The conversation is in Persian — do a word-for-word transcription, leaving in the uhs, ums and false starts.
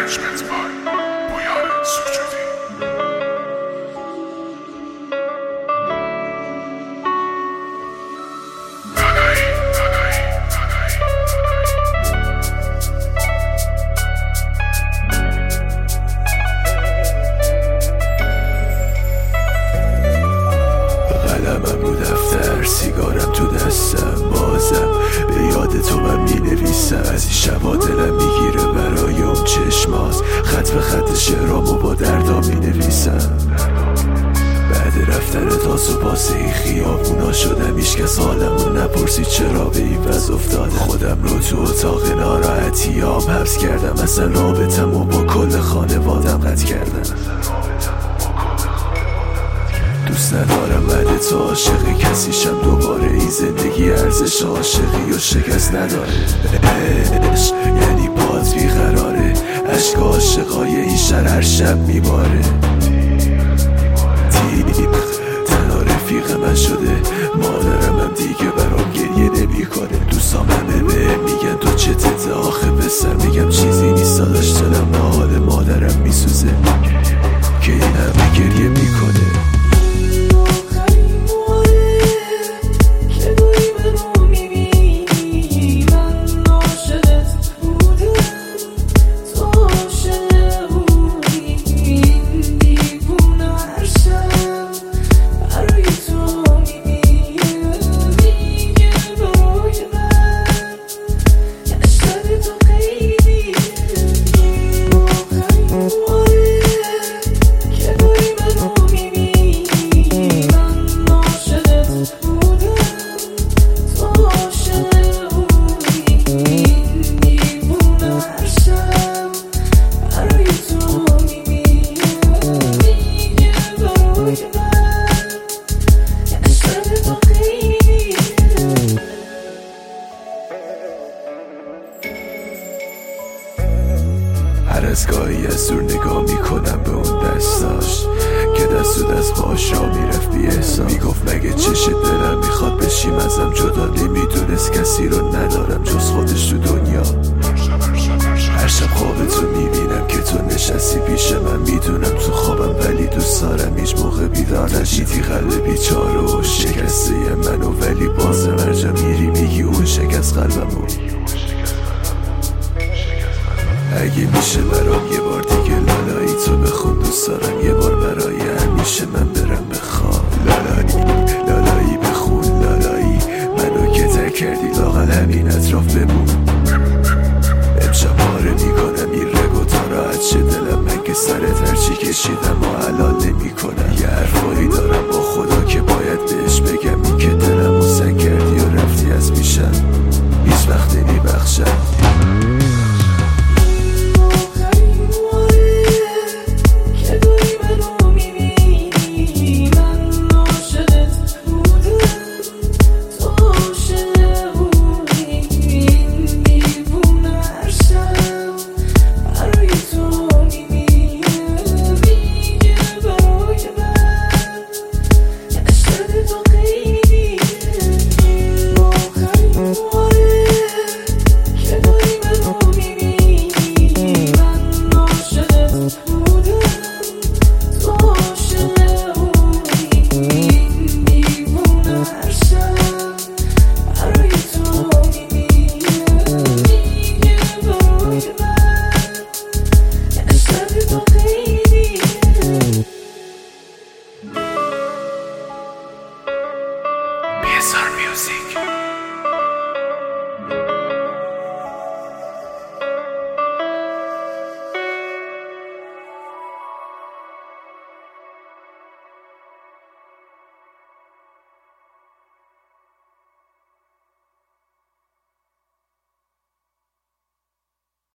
Management by Boyan Sucudi. قلمم رو دفتر، سیگارم تو دستم، بازم به یاد تو من می نویسم. از این شبا دلم میگیره برای اون چشمات، خط به خط شعرامو با دردا می نویسم. بعد رفتن تا سپاس این خیابونا شدم هیچکس حالمو نپرسید چرا به این وضع افتادم. خودم رو تو اتاق ناراحتیام حبس کردم، اصلا رابطمو با کل خانوادم قطع کردم. دوست ندارم بعد تو عاشق کسیشم دوباره. این زندگی ارزش عاشقی و شکست نداره. عشق یعنی پات بیقراره، عشق عاشقای این شهر هر شب میباره. تیق تنها رفیق من شده، مادرم هم دیگه برام گریه نمی کنه. دوستام همه به میگن تو چتته آخه پسر، میگم چیزی نیست داداش، دلم به حال مادرم میسوزه که این همه گریه میکنه. هر از گاهی از دور نگاه میکنم به اون دستاش که دست و دست باش را میرفت بی احساس. میگفت مگه چش دلم میخواد بشیم ازم جدا، نمیدونست کسی رو ندارم جز خودش تو دنیا. هر شب خواب تو میبینم که تو نشستی پیش من، میدونم تو خوابم ولی دوست دارم هیچ موقع بیدار نشیدی. قلب بیچاره و شکسته منو ولی باز مرجا میری میگی اون شکست قلبمو. اگه میشه برام یه بار دیگه لالایی تو بخون، دوست دارم یه بار برای همیشه من برم بخوام. لالایی لالایی بخون، لالایی منو که ترک کردی لاغل همین اطراف بمون. امشب پاره میکنم این رگو تا راحت شه دلم، من که سرت هرچی کشیدم و حلال نمیکنم. یه حرفایی دارم با خدا که باید بهش بگم، این که دلمو سنگ کردی و رفتی از